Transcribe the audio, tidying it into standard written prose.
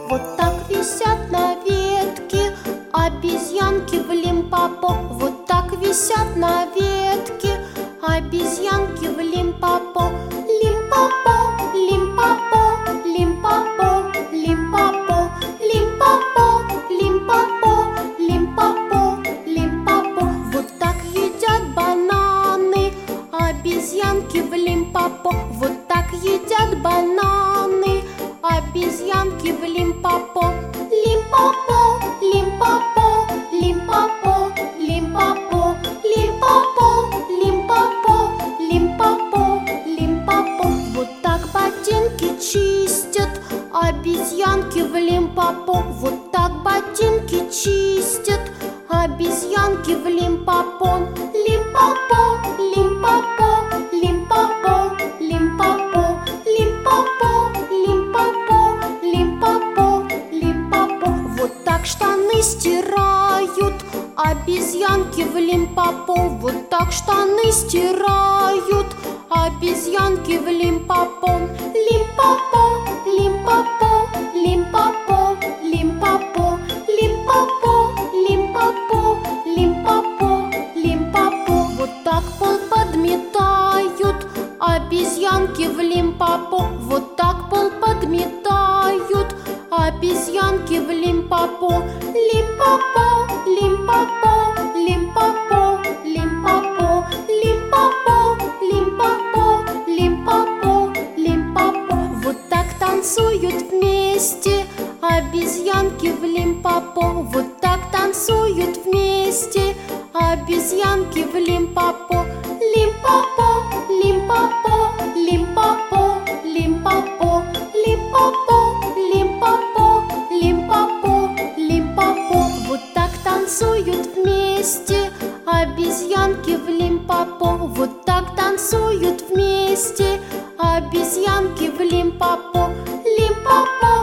Вот так висят на ветке обезьянки в Лимпопо. Вот так висят на ветке обезьянки в Лимпопо. Лимпопо, Лимпопо, Лимпопо, Лимпопо, Лимпопо, Лимпопо, Лимпопо, Лимпопо. Вот так едят бананы обезьянки в Лимпопо. Вот так едят бананы обезьянки в Лимпопо. Лимпопо, Лимпопо, Лимпопо, Лимпопо, Лимпопо, Лимпопо, Лимпопо, Лимпопо. Вот так ботинки чистят обезьянки в Лимпопо. Вот так ботинки чистят обезьянки в Лимпопо. Лимпопо, Лимпопо, Лимпопо, Лимпопо, Лимпопо, Лимпопо, Лимпопо, Лимпопо. Вот так штаны стирают обезьянки в Лимпопо. Вот так штаны стирают обезьянки в Лимпопо. Лимпопо, Лимпопо, Лимпопо, Лимпопо, Лимпопо, Лимпопо, Лимпопо, Лимпопо. Вот так пол подметают обезьянки в Лимпопо. Вот так пол подметают обезьянки в Лимпопо. Лимпопо, Лимпопо, Лимпопо, Лимпопо, Лимпопо, Лимпопо, Лимпопо, Лимпопо. Вот так танцуют вместе обезьянки в Лимпопо. Вот так танцуют вместе обезьянки в Лимпопо. Лимпопо, Лимпопо, Лимпопо, Лимпопо, Лимпопо, Лимпопо, Лимпопо, Лимпопо. Вот так танцуют вместе обезьянки в Лимпопо. Вот так танцуют вместе обезьянки в Лимпопо. Лимпопо.